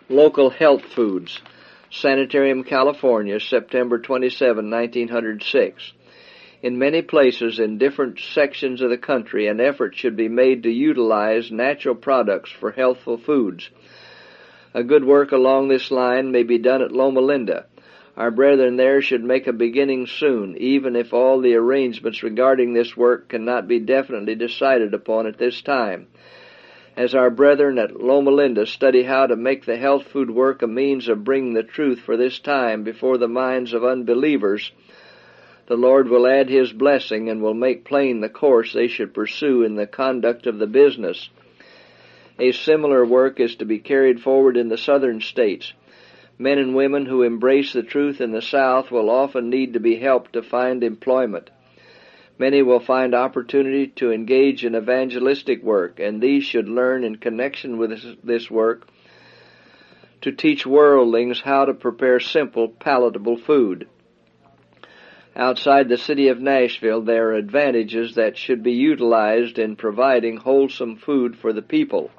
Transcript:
Local Health Foods, Sanitarium, California, September 27, 1906. In many places in different sections of the country, an effort should be made to utilize natural products for healthful foods. A good work along this line may be done at Loma Linda. Our brethren there should make a beginning soon, even if all the arrangements regarding this work cannot be definitely decided upon at this time. As our brethren at Loma Linda study how to make the health food work a means of bringing the truth for this time before the minds of unbelievers, the Lord will add His blessing and will make plain the course they should pursue in the conduct of the business. A similar work is to be carried forward in the southern states. Men and women who embrace the truth in the South will often need to be helped to find employment. Many will find opportunity to engage in evangelistic work, and these should learn in connection with this work to teach worldlings how to prepare simple, palatable food. Outside the city of Nashville, there are advantages that should be utilized in providing wholesome food for the people.